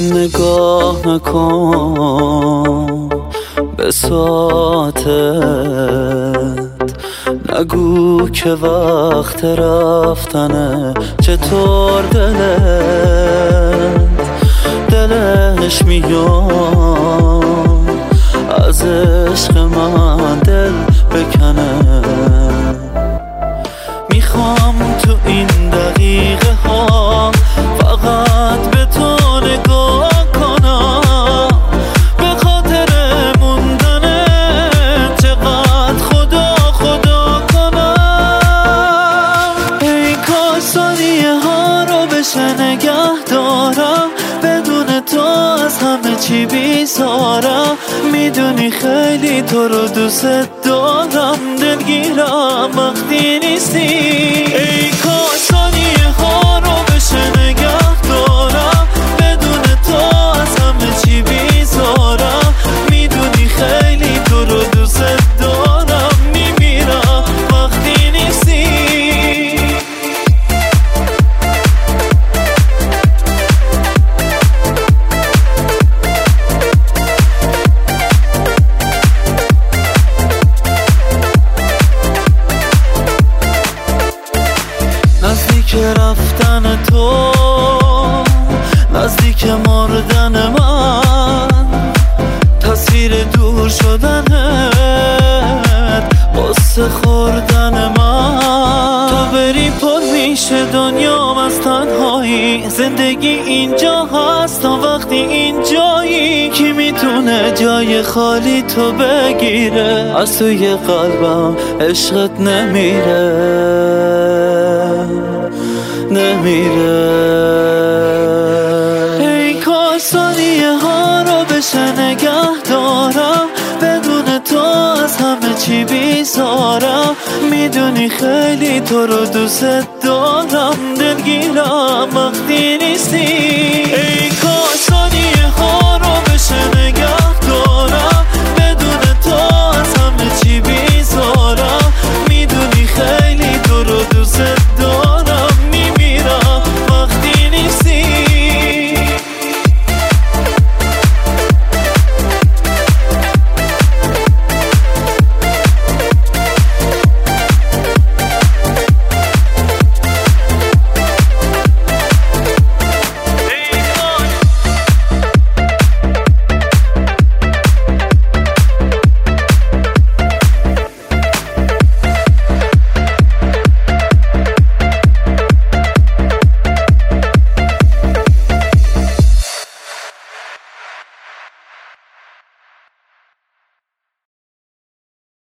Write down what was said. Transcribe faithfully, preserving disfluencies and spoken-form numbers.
نگاه نکن به ساعتت، نگو که وقت رفتنه. چطور دلت دلش میاد از عشق من دل بکنه. میخوام تو این دقیقه ها فقط به تو نگاه کنم، به خاطر موندنه چقدر خدا خدا کنم. ای کاش ثانیه ها رو بشه نگه دارم، بدون تو از همه چی بیزارم. میدونی خیلی تو رو دوست دارم، دلگیرم وقتی نیستی. ای کاش ثانیه ها رو بشه نگه دارم، بدون تو از همه چی بیزارم. میدونی خیلی تو رو دوست دارم، میمیرم وقتی نیستی. نزدیک رفتن تو، نزدیک مردن من، تصویر دور شدنت، قصه خوردن من. تا بری پر میشه دنیام از تنهایی، زندگی اینجا هست تا وقتی اینجایی. کی میتونه جای خالی تو بگیره؟ از توی قلبم عشقت نمیره نمیره. ای کاش ثانیه ها رو بشه نگه دارم، بدون تو از همه چی بیزارم. میدونی خیلی تو رو دوست دارم، دلگیرم وقتی نیستی.